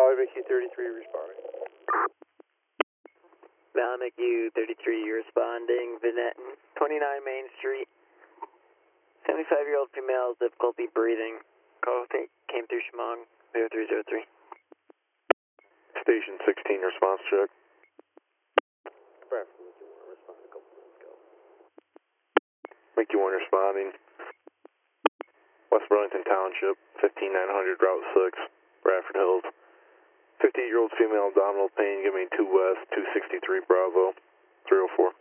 Valley McHugh 33 responding. Valley McHugh 33, you're responding. Vinetton, 29 Main Street. 75-year-old female, difficulty breathing. Call came through Chemung, 0303. Station 16, response check. Bradford, respond a couple minutes ago. McHugh 1 responding. West Burlington Township, 15900 Route 6, Bradford Hills. 58-year-old female abdominal pain, give me 2 West, 263 Bravo, 304.